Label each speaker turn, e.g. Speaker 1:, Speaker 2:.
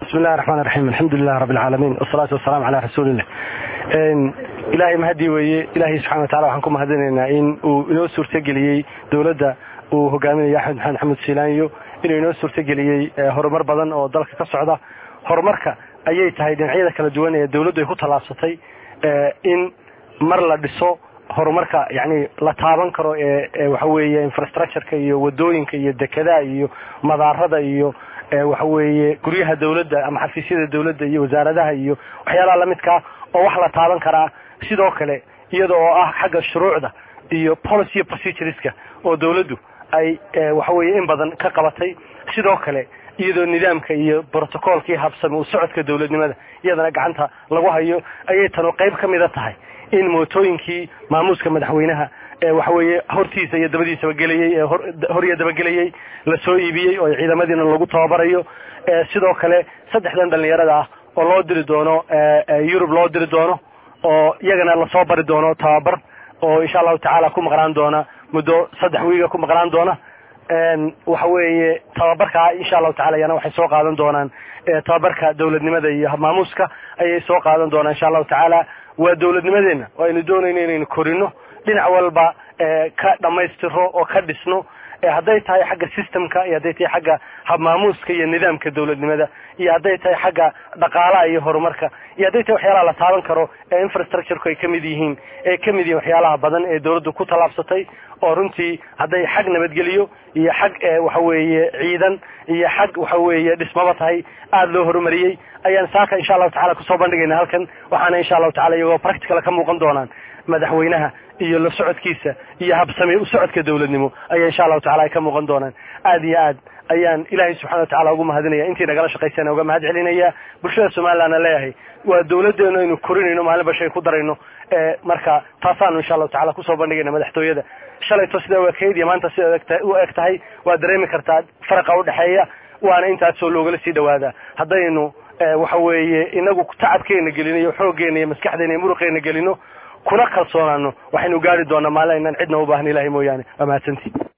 Speaker 1: بسم الله الرحمن الرحيم الحمد لله رب العالمين والصلاة والسلام على رسول الله إلهي مهدي وي إلهي سبحانه وتعالى وحنكم مهدينا إن ونو suurtageliyay dawladda uu hogaaminayo Axmed Maxamed Siilaanyo inuu inoo suurtageliyay horumar badan oo dalka ka socda horumarka ayay tahay dhinacyada kala duwan ee dawladdu ay ku talaabsatay in mar la dhiso horumarka yani la taaban karo waxa weeye infrastructure-ka iyo wadooyinka iyo dekedaha iyo madaarada iyo waxa weeye guryaha dawladda ama xafiisyada dawladda iyo wasaaradaha iyo waxyaalaha la midka oo wax la taaban kara sidoo kale iyadoo ah xagga shuruucda iyo policy procedures-ka oo dawladdu ay waxa weeye in badan ka qabatay sidoo kale iyadoo nidaamka iyo protocolkii habsami u socodka dawladnimada iyadana gacanta lagu hayo ayay tan qayb kamid tahay in mootooyinkii maamuuska madaxweynaha waxa weeye hortiisa iyo dabadiisa galayay horiya daba galayay la soo iibiyay oo ciidamadiina lagu tababarayo sidoo kale saddexdan dhalinyarada ah oo loo diri doono Europe loo diri doono oo iyagana la soo bari doono tababar oo insha Allah taala ku maqnaan doona muddo 3 wiiga ku maqnaan doona waxa weeye tababarka insha Allah taala yana waxay soo qaadan doonaan tababarka dawladnimada iyo maamuuska ayay soo qaadan doonaan insha Allah taala waa dawladnimadeena oo aynu doonayno inaynu korino dhinac walba ka dhamaystiro oo ka dhisno hadday tahay xagga systemka iyo hadday tahay xagga hab maamuuska iyo nidaamka dawladnimada iyo hadday tahay xagga dhaqaalaha iyo horumarka iyo hadday tahay waxyaalaha la taaban karo infrastructure-ku ay kamid yihiin waxyaalaha badan ee dawladdu ku talaabsatay oo runtii hadday xag nabadgeliyo iyo xag waxa weeye ciidan iyo xag waxa weeye dhismaba tahay aad loo horumariyay ayaan saaka insha Allah taala ku soo bandhigaynaa halkan waxaana insha Allah taala iyagoo practical ka muuqan doonaan madaxweynaha iyo la socodkiisa iyo habsami u socodka dawladnimo ayaa insha Allah taala ka muuqan doonaan aad iyo aad ayaan ilaahay subxaanahu wa ta'ala ugu mahadinaya intii nagala shaqeysana uga mahad celinaya bulshada Soomaaliland leeyahay waa dawladeena inuu korinayno maalinba shay ku darayno marka taasaan insha Allah taala ku soo bandhigayna madaxtooyada shalayto sida waa keyd maanta sida u egtahay waa dareemi kartaa farqa u dhaxeeya waana intaas soo looga sii dhawaada hadaynu waxa weeye inagu tacabkeena gelinayo xoogeena iyo maskaxdeena iyo muruqeena gelino kuna kalsoonaano waxaynu gaari doonaa maalin inaan cidna u baahan ilaahay mooyaane ama asanti